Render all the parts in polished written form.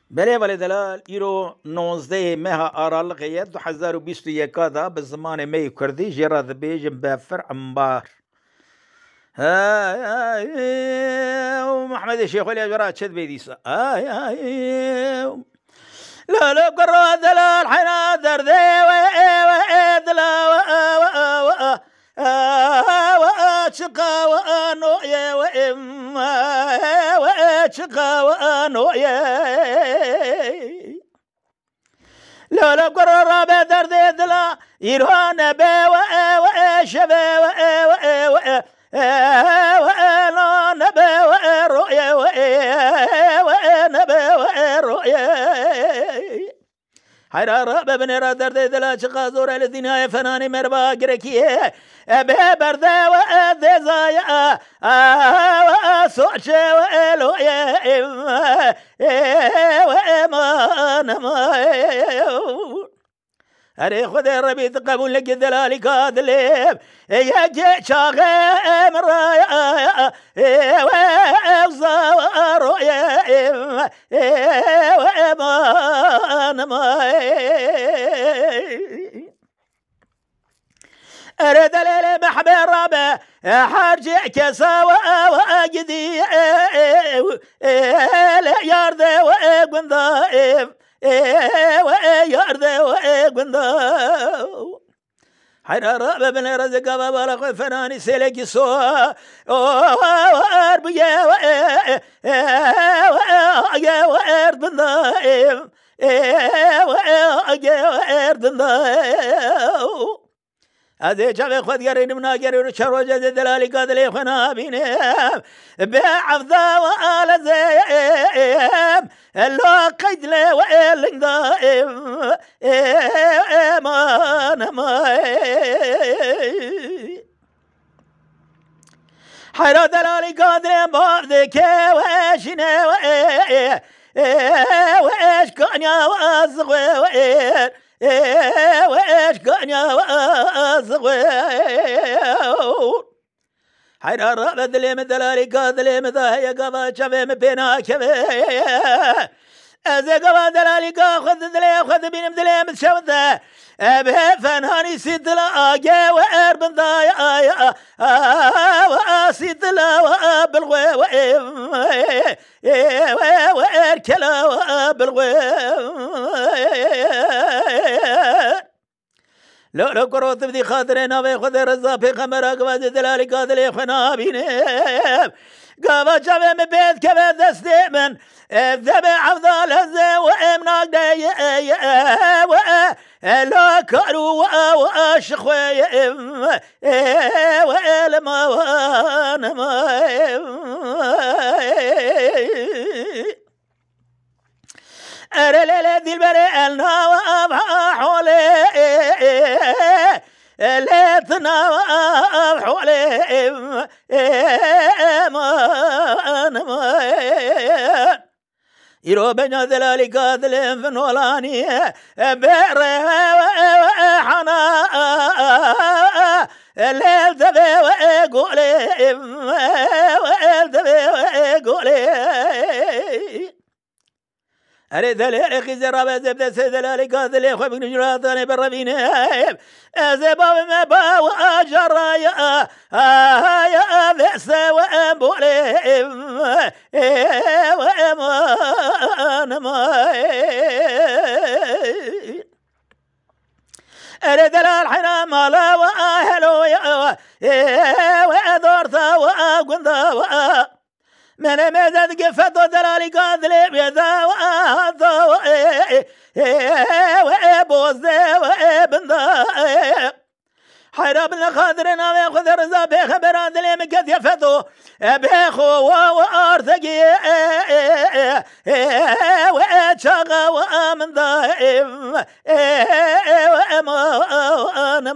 بله ولی دلال ایرو 19 ماه آرالغیه 2021 دا به زمان می کردی جراد بیجم بفر انبار محمد الشيخ ولي جراد شد بيديسا لا لا قرا دلال حنا دردي دلا وشقا ونويا وإما وشقا ونويا لا لا قرا رابع دردي دلا يروان بي وشبه وأنا نبي ورؤيا ونبي ورؤيا حيرا رب بن رادر دلا شقازور الدنيا فناني مربا قركيه أبي بردا وأذي زايا وأسوش وألويا وأمان أري خذ الربي تقبل لك دلالي قادليب يا جي شاغي مرايا وأوزا رؤيا وأمان أريد ليلي محبي الرابع حرجع كسا وأجدي لا يرضي وأقن ضائف ويرضي وأقن ضائف حرارة بن رزق بابا لخوي فناني سيلك سوا وأربيا وأرض ضائف وأرض ضائف هذه جاب خود يرين من أجر وشروجة دلالي قادلي خنا بينهم بعفضا وآل زيم اللو قيد لي وإلن ضائم ما حيرا دلالي قادلي بابدك وإشنا وإيش كانيا وأصغير وإيش كانيا وأصغير حيرا رب دلي مدلالي قادلي مذاهي قضا شفي مبينا كفي أزي قضا دلالي خذ دلي خذ بين مدلي متشوذة أبه فنهاني سيدلا آجي وأربن ضايا وأسيدلا وأبلغي وأركلا وأبلغي لو كروت بدي خاطرنا وخذ رزا في خمر أقواز دلالي قادلي خنا بينهم قابا شبه من بيت كبه دستي من ذبع عفضال هزي وإمناك دي لا كارو واشخوي وإلما وانما أرلل ذي البري النا وأبحى حولي ليتنا وأبحى حولي يرو بنا دلالي قادلين فنولاني بيري وحنا الليل تبي وقولي والليل تبي وقولي أريد لي خزر زبدة سدلالي قادلي خو بن جراتني بالربينه أزباب ما با وأجر يا بئس وأبولي وأمان ما أريد الحنا مالا وأهلو وأدورتا وأقندا من مزد قفت ودلالي قادلي بيدا وآهدا وابوزي وابندا حيرا بن خادرنا ويخذ رزا بخبران دلي من قد يفتو بيخو وارثقي واتشاغا وامن ضائم وامان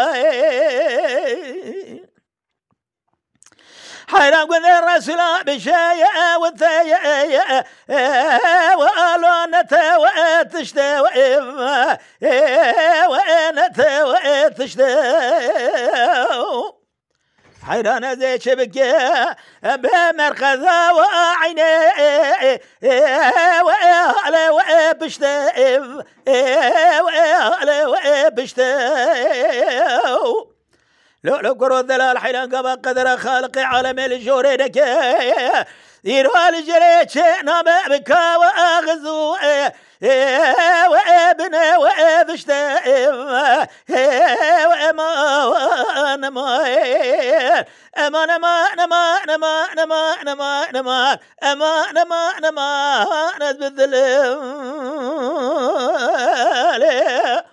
ماي حيرا قد الرسول بشاي والثاي وآلونته واتشتى وانته واتشتى حيران زي شبكة بمركزة وعيني وأهلي بشتاو بشتاو لو قرود ذلال حيلان قبا قدر خالق عالم الجورينك يروال جريتش نابع بكا واغزو وابنا وابشتا وامان ما امان ما نما نما نما نما نما امان ما نما نزل